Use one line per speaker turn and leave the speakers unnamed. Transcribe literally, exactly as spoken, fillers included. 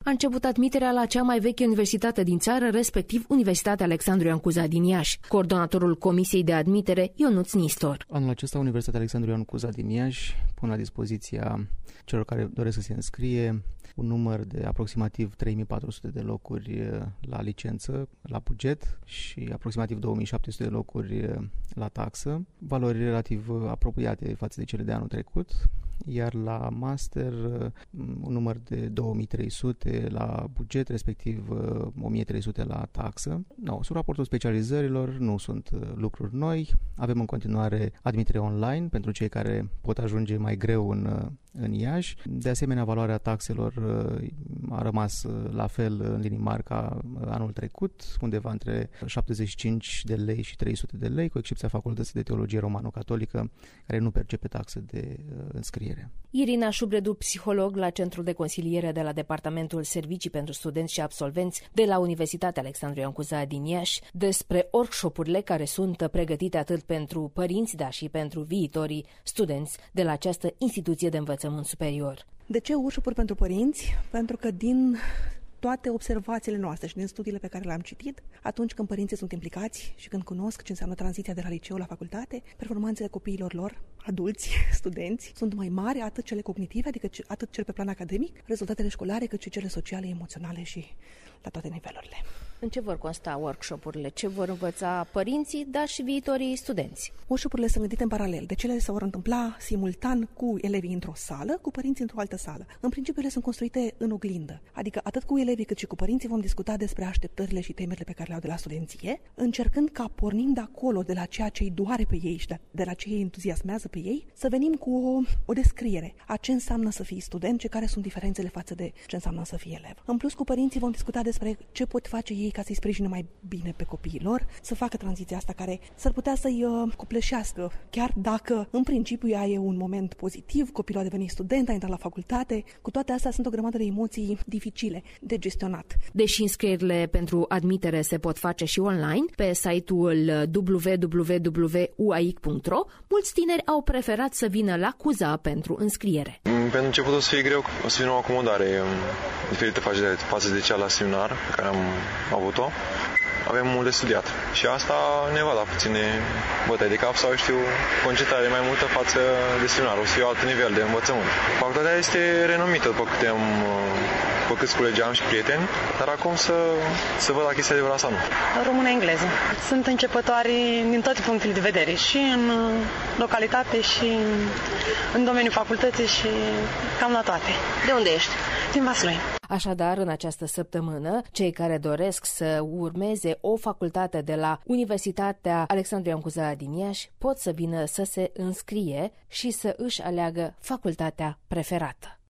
a început admiterea la cea mai veche universitate din țară, respectiv Universitatea Alexandru Ioan Cuza din Iași. Coordonatorul Comisiei de Admitere, Ionuț Nistor.
Anul acesta, Universitatea Alexandru Ioan Cuza din Iași pune la dispoziția celor care doresc să se înscrie un număr de aproximativ trei mii patru sute de locuri la licență, la buget, și aproximativ două mii șapte sute de locuri la taxă, valori relativ apropiate față de cele de anul trecut, iar la master un număr de două mii trei sute la buget, respectiv o mie trei sute la taxă. No, sub raportul specializărilor nu sunt lucruri noi. Avem în continuare admitere online pentru cei care pot ajunge mai greu în, în Iași. De asemenea, valoarea taxelor a rămas la fel în linii mari ca anul trecut, undeva între șaptezeci și cinci de lei și trei sute de lei, cu excepția Facultății de Teologie Romano-Catolică, care nu percepe taxe de înscriere.
Irina Șubredu, psiholog la Centrul de Consiliere de la Departamentul Servicii pentru Studenți și Absolvenți de la Universitatea Alexandru Ioan Cuza din Iași, despre workshopurile care sunt pregătite atât pentru părinți, dar și pentru viitorii studenți de la această instituție de învățământ superior.
De ce workshop-uri pentru părinți? Pentru că din toate observațiile noastre și din studiile pe care le-am citit, atunci când părinții sunt implicați și când cunosc ce înseamnă tranziția de la liceu la facultate, performanțele copiilor lor, adulți, studenți, sunt mai mari, atât cele cognitive, adică atât cele pe plan academic, rezultatele școlare, cât și cele sociale, emoționale și la toate nivelurile.
În ce vor consta workshopurile? Ce vor învăța părinții, dar și viitorii studenți?
Workshopurile sunt gândite în paralel. Deci ele se vor întâmpla simultan cu elevii într-o sală, cu părinții într-o altă sală. În principiu ele sunt construite în oglindă, adică atât cu elevii cât și cu părinții vom discuta despre așteptările și temerile pe care le au de la studenție, încercând ca, pornind de acolo, de la ceea ce îi doare pe ei și de, de la ce îi entuziasmează pe ei, să venim cu o, o descriere a ce înseamnă să fii student și care sunt diferențele față de ce înseamnă să fii elev. În plus, cu părinții vom discuta despre ce pot face ei ca să-i sprijine mai bine pe copiii lor, să facă tranziția asta care s-ar putea să-i uh, copleșească, chiar dacă în principiu ea e un moment pozitiv, copilul a devenit student, a intrat la facultate, cu toate astea sunt o grămadă de emoții dificile de gestionat.
Deși înscrierile pentru admitere se pot face și online, pe site-ul w w w punct u a i c punct r o, mulți tineri au preferat să vină la Cuza pentru înscriere.
Pentru început o să fie greu, o să fie o acomodare diferită față de cea la seminar pe care am avut-o. Avem mult de studiat și asta ne va da puține bătăi de cap sau, știu, concentrare mai multă față de seminar. O să fie alt nivel de învățământ. Facultatea este renumită, după câte am, după câți colegi am și prieteni, dar acum să, să văd dacă este adevărat sau nu.
Română-engleză. Sunt începătoari din toate punctele de vedere, și în localitate și în domeniul facultății și cam la toate.
De unde ești?
Din Vaslui.
Așadar, în această săptămână, cei care doresc să urmeze o facultate de la Universitatea Alexandru Ioan Cuza din Iași pot să vină să se înscrie și să își aleagă facultatea preferată.